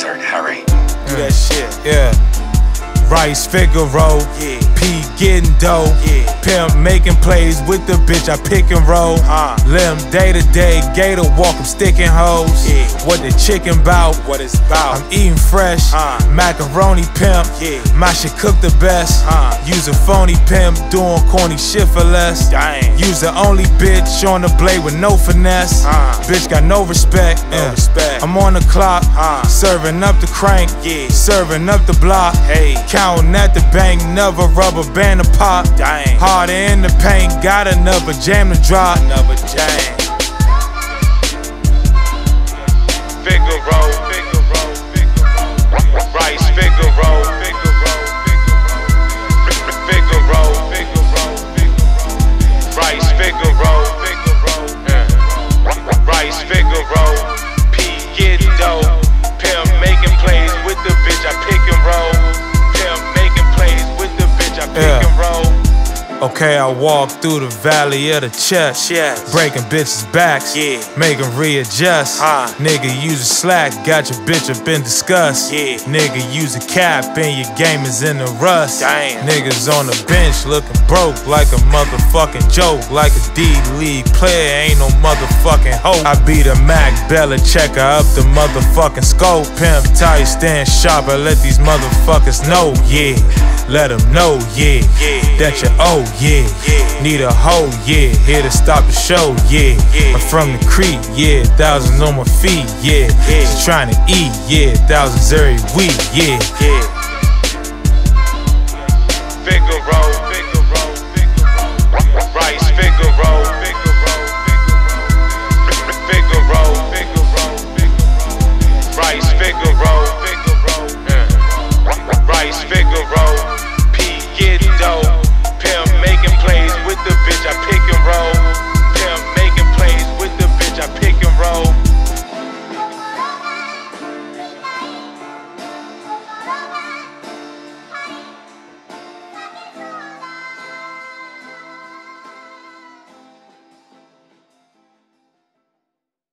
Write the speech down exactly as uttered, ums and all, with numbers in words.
Wizard Harry. Do that shit. Yeah. Rice Figaro, Yeah. P getting dough, Yeah. Pimp making plays with the bitch I pick and roll. Uh. Lim day to day, gator walk, I'm sticking hoes. Yeah. What the chicken bout? What it's about. I'm eating fresh, Uh. macaroni pimp. Yeah. My shit cook the best. Uh. Use a phony pimp, doing corny shit for less. Dang. Use the only bitch on the blade with no finesse. Uh. Bitch got no respect. No yeah. respect. I'm on the clock, Uh. serving up the crank, Yeah. serving up the block. Hey. Counting at the bank, never rubber band to pop. Dang. Harder in the paint, got another jam to drop. Another jam. Figaro, Figaro, Figaro, Rice Figaro, Figaro, Figaro, Figaro, Rice Figaro, Figaro, Rice Figaro, P getting dough, Pimp making plays with the bitch I pick and roll, Pimp making plays with the bitch I pick Yeah. and roll. Okay, I walk through the valley of the chest, Chest. breaking bitches' backs, Yeah. make 'em readjust. Huh. Nigga, use a slack, got your bitch up in disgust. Yeah. Nigga, use a cap, and your game is in the rust. Damn. Niggas on the bench looking broke like a motherfucking joke, like a D-League player, ain't no motherfucking hope. I beat a Mac Bella checker up the motherfucking scope. Pimp tight, stand sharp, I let these motherfuckers know, yeah. Let them know, yeah, Yeah. that you owe, yeah. Yeah. Need a hoe, yeah. Here to stop the show, yeah. Yeah. I'm from the creek, yeah. Thousands on my feet, yeah. Yeah. Just trying to eat, yeah. Thousands every week, yeah. Yeah.